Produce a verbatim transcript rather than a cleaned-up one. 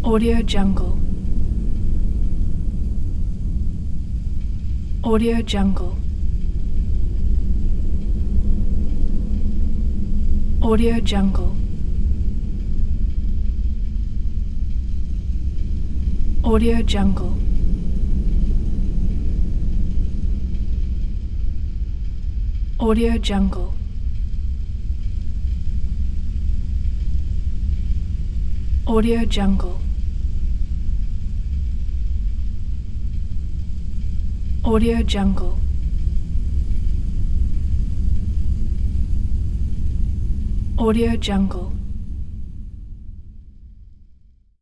Audio Jungle. Audio Jungle. Audio Jungle. Audio Jungle. Audio Jungle. Audio Jungle. Audio Jungle. Audio Jungle.